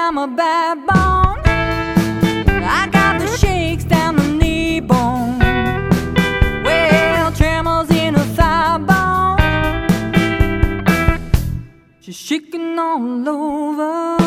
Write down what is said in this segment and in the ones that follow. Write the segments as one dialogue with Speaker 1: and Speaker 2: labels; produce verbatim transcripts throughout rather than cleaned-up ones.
Speaker 1: down my backbone. I got the shakes down the knee bone. Well, tremors in her thigh bone. She's shaking all over.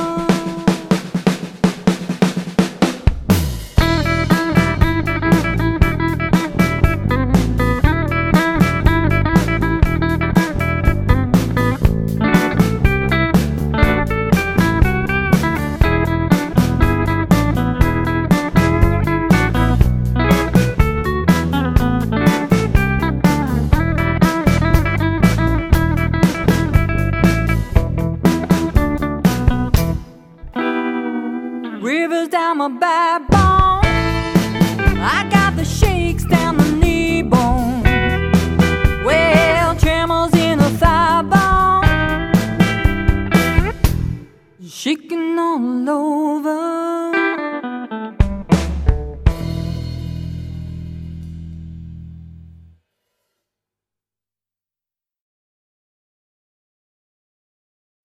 Speaker 1: Rivers down my backbone. I got the shakes down the knee bone. Well, tremors in the thigh bone. Shaking all over.